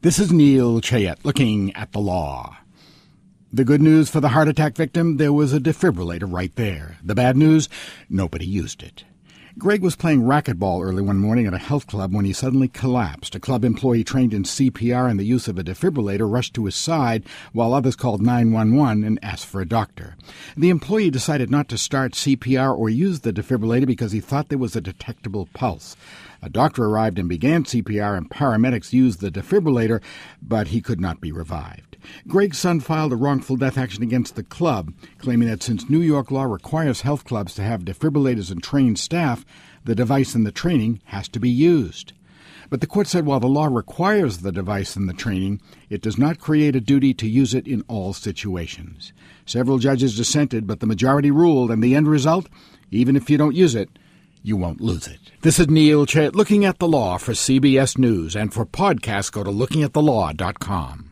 This is Neil Chayet looking at the law. The good news for the heart attack victim, there was a defibrillator right there. The bad news, nobody used it. Greg was playing racquetball early one morning at a health club when he suddenly collapsed. A club employee trained in CPR and the use of a defibrillator rushed to his side while others called 911 and asked for a doctor. The employee decided not to start CPR or use the defibrillator because he thought there was a detectable pulse. A doctor arrived and began CPR, and paramedics used the defibrillator, but he could not be revived. Greg's son filed a wrongful death action against the club, claiming that since New York law requires health clubs to have defibrillators and trained staff, the device and the training has to be used. But the court said while the law requires the device and the training, it does not create a duty to use it in all situations. Several judges dissented, but the majority ruled, and the end result, even if you don't use it, you won't lose it. This is Neil Chayet looking at the law for CBS News, and for podcasts go to lookingatthelaw.com.